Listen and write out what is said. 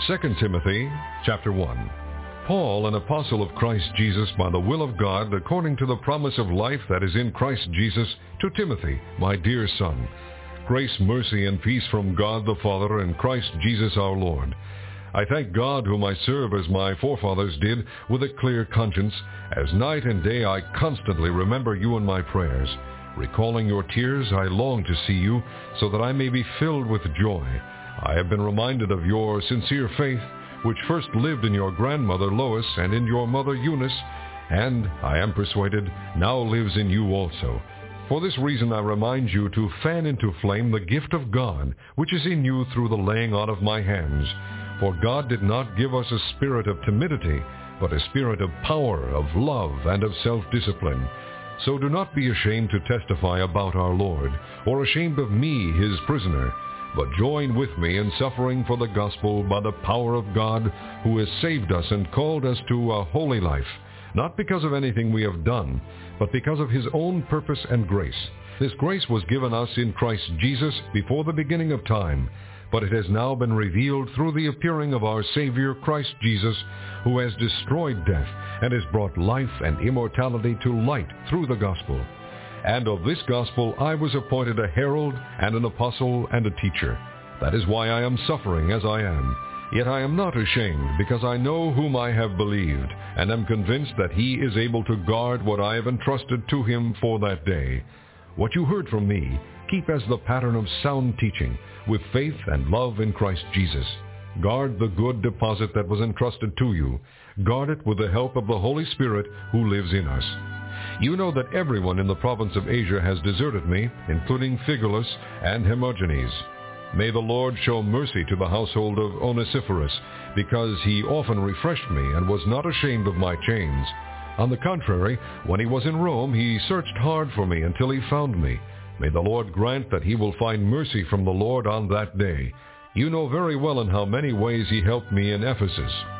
2 Timothy chapter 1. Paul, an apostle of Christ Jesus by the will of God, according to the promise of life that is in Christ Jesus, to Timothy, my dear son. Grace, mercy, and peace from God the Father and Christ Jesus our Lord. I thank God whom I serve as my forefathers did, with a clear conscience, as night and day I constantly remember you in my prayers. Recalling your tears, I long to see you, so that I may be filled with joy. I have been reminded of your sincere faith, which first lived in your grandmother Lois and in your mother Eunice, and, I am persuaded, now lives in you also. For this reason I remind you to fan into flame the gift of God, which is in you through the laying on of my hands. For God did not give us a spirit of timidity, but a spirit of power, of love, and of self-discipline. So do not be ashamed to testify about our Lord, or ashamed of me, his prisoner, but join with me in suffering for the gospel by the power of God, who has saved us and called us to a holy life, not because of anything we have done, but because of his own purpose and grace. This grace was given us in Christ Jesus before the beginning of time, but it has now been revealed through the appearing of our Savior Christ Jesus, who has destroyed death and has brought life and immortality to light through the gospel. And of this gospel I was appointed a herald and an apostle and a teacher. That is why I am suffering as I am. Yet I am not ashamed, because I know whom I have believed, and am convinced that he is able to guard what I have entrusted to him for that day. What you heard from me, keep as the pattern of sound teaching, with faith and love in Christ Jesus. Guard the good deposit that was entrusted to you. Guard it with the help of the Holy Spirit who lives in us. You know that everyone in the province of Asia has deserted me, including Phygelus and Hermogenes. May the Lord show mercy to the household of Onesiphorus, because he often refreshed me and was not ashamed of my chains. On the contrary, when he was in Rome, he searched hard for me until he found me. May the Lord grant that he will find mercy from the Lord on that day. You know very well in how many ways he helped me in Ephesus.